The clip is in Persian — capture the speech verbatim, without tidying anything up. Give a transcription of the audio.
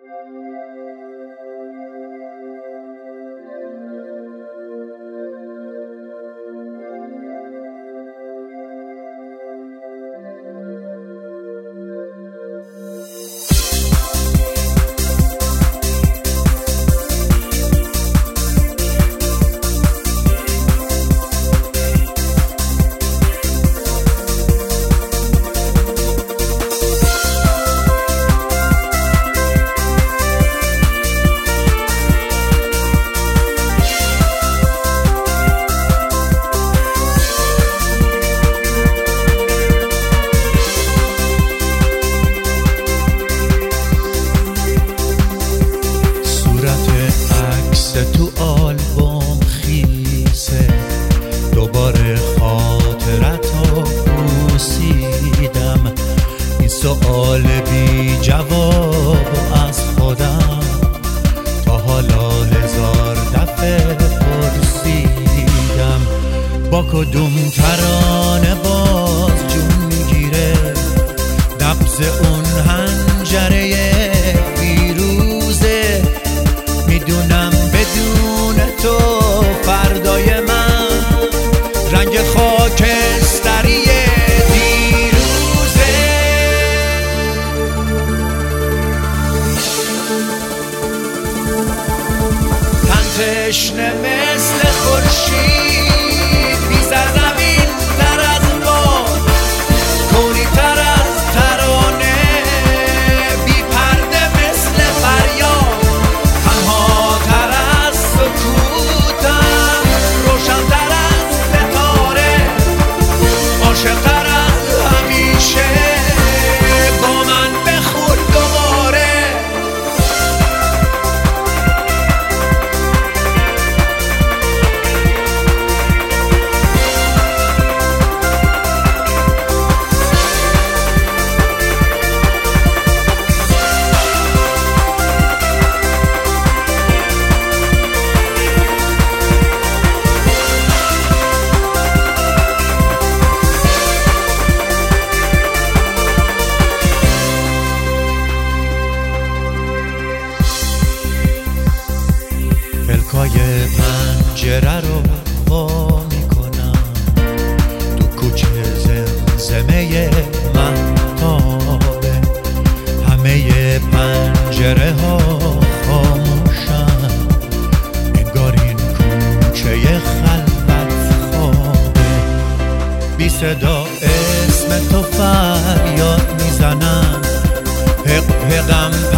تو آلبوم خیسه دوباره خاطرتو پرسیدم، این سؤال بی جواب از خودم تا حالا هزار دفعه پرسیدم. با کدوم ترانه باز جون میگیره نبض اون حنجره فیروزه، میدونم بدون تو فردای من رنگ خاکستری دیروزه. تن تشنه مثل خورشید بی‌سر زمین تر از باد، کونی تر از ترانه، بی پرده مثل فریاد، تنها تر از سکوتم، روشن تر از ستاره، عاشق تر از همیشه، با من بخور دوباره. پلکای پنجره رو وا میکنم، تو کوچه زمزمه مهتابه، همه پنجره ها خاموشن، انگار این کوچه خلوت خوابه. بی صدا اسم تو فریاد میزنم، حق حقم